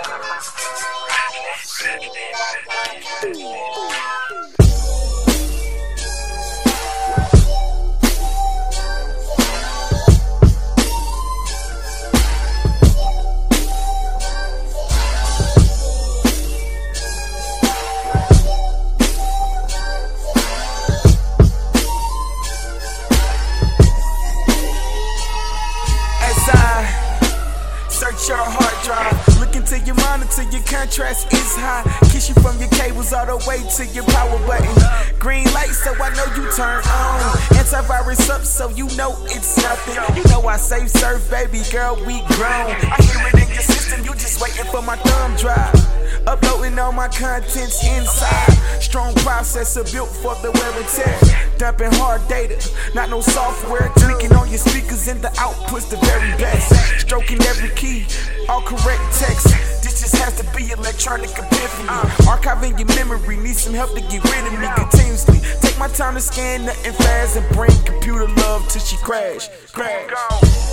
Search your hard drive, look into your monitor, your contrast is high. Kiss you from your cables all the way to your power button. Green light, so I know you turn on. Antivirus up, so you know it's nothing. You know I save surf, baby girl, we grown. I hear it in your system, you just waiting for my thumb drive. Uploading all my contents inside. Strong processor built for the wear and tear. Dumping hard data, not no software. Tweaking on your speakers and the output's the very best. Stroking every key, all correct text. This just has to be electronic epiphany. Archiving your memory, need some help to get rid of me continuously. Take my time to scan nothing fast and bring computer love till she crash.